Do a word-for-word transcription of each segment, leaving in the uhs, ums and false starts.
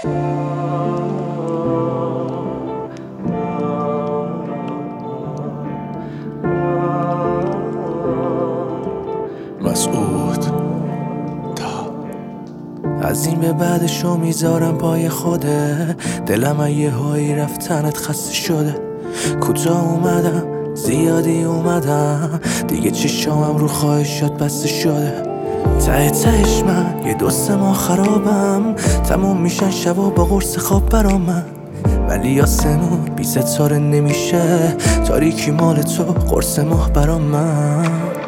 مسعود تا از این به بعدشو میذارم پای خوده. دلم یه هایی رفتنت خسته شده. کوتاه اومدم زیادی اومدم دیگه چشامم رو خواهشات بسته شده. ته تهش من یه دوست ما خرابم. تموم میشن شبا با قرص خواب برا من. ولی آسمون بی ستاره نمیشه. تاریکی مال تو قرص ماه برا من.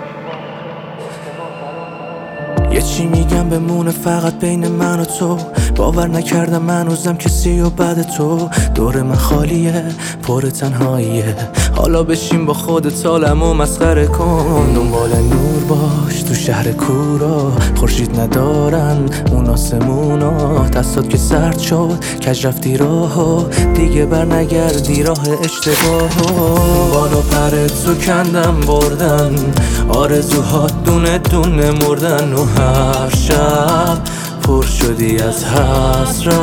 یه چی میگم بمونه فقط بین من و تو. باور نکردم من هنوزم کسی و بعد تو. دور من خالیه پر تنهاییه. حالا بشین با خودت عالمو مسخره کن. دنبال نور باش تو شهر کورا. خورشید ندارن اون آسمونا. دستات که سرد شد کج رفتی راهو. دیگه بر نگردی راه اشتباهو. بالو پرتو کندم بردن. آرزوها دونه دونه مردن. و هر شب پر شدی از حسرت.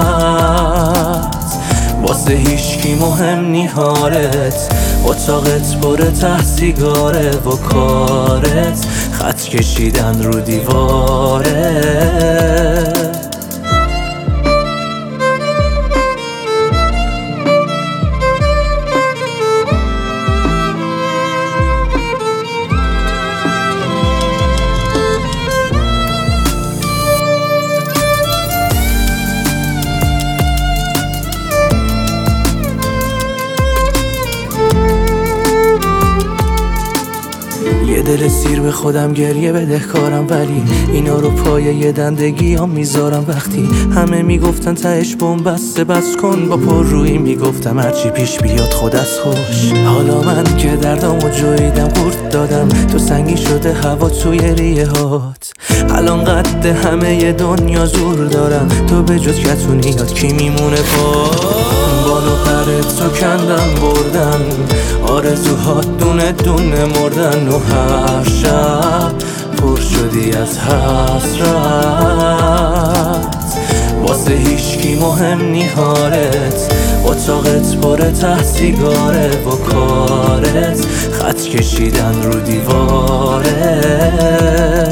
واسه هیچکی مهم نی حالت. اتاقت پر ته سیگاره و کارت خط کشیدن رو دیواره. یه دل سیر به خودم گریه بدهکارم. ولی اینا رو پای یه دندگی ها میذارم. وقتی همه میگفتن تهش بنبسته بس کن. با پر روی میگفتم هرچی پیش بیاد خود از خوش. حالا من که دردامو جویدم قورت دادم. تو سنگی شده هوا توی ریه هات. الان قد همه دنیا زور دارم. تو به جز کتونیات کی میمونه پا. بالو پرتو کندم بردن. آرزوها دونه دونه مردن. و هر شب پر شدی از حسرت. واسه هیچکی مهم نی حالت. اتاقت پر ته سیگاره و کارت خط کشیدن رو دیواره.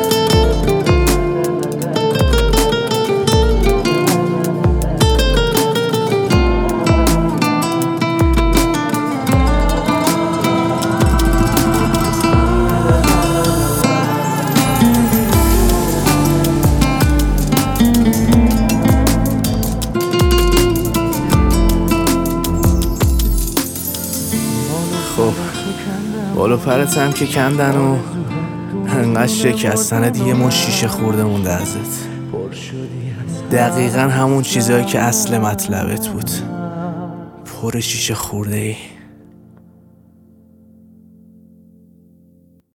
خب بالو پرتم که کندن و انقدر شکستن دیگه ما شیشه خورده مونده ازت. دقیقا همون چیزایی که اصل مطلبت بود. پر شیشه خورده ای.